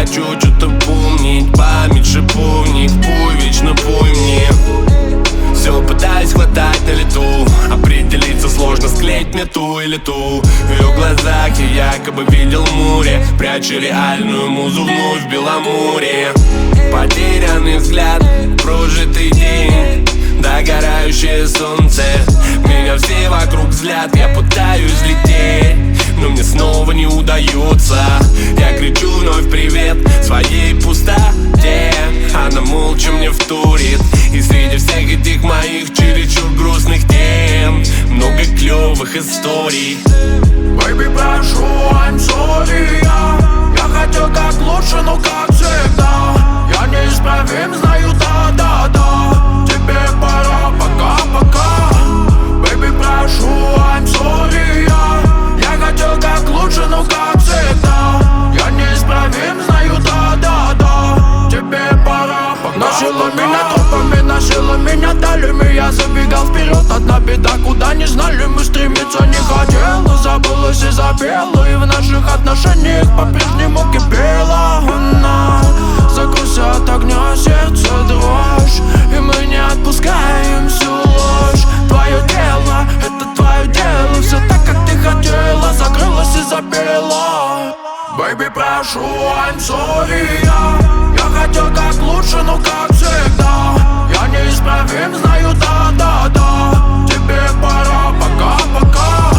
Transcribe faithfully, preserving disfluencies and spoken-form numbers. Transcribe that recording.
хочу что-то помнить. Память шиповник, пой, вечно пой мне. Все пытаюсь хватать на лету, определиться сложно, склеить мне ту или ту. В ее глазах я якобы видел море, пряча реальную музу вновь в Беломорье. Потерянный взгляд, прожитый день, догорающее солнце. Меня все вокруг взгляд, я пытаюсь лететь, но мне снова не удается. Я кричу вновь привет своей пустоте, она молча мне вторит. И среди всех этих моих чересчур грустных тем много клевых историй. Baby, прошу, I'm sorry, я, я хотел как лучше, но как всегда я неисправим, знаю, да-да-да. Тебе пора, пока-пока. Baby, прошу, I'm sorry, я, я хотел как лучше, но как всегда я неисправим, знаю, да-да-да. Тебе пора, пока-пока. Носила меня тропами, носила меня далями. Я забегал вперед, одна беда, куда не знали мы стремиться не хотела. Забылась и запела, и в наших отношениях по-прежнему кипела она. Закрылся от огня, сердце дрожь, и мы не отпускаем всю ложь. Твое дело, это твое дело, все так, как ты хотела. Закрылась и запела. Baby, прошу, I'm sorry, я, я хотел как лучше, но как всегда я неисправим, знаю, да-да-да. Тебе пора, пока-пока.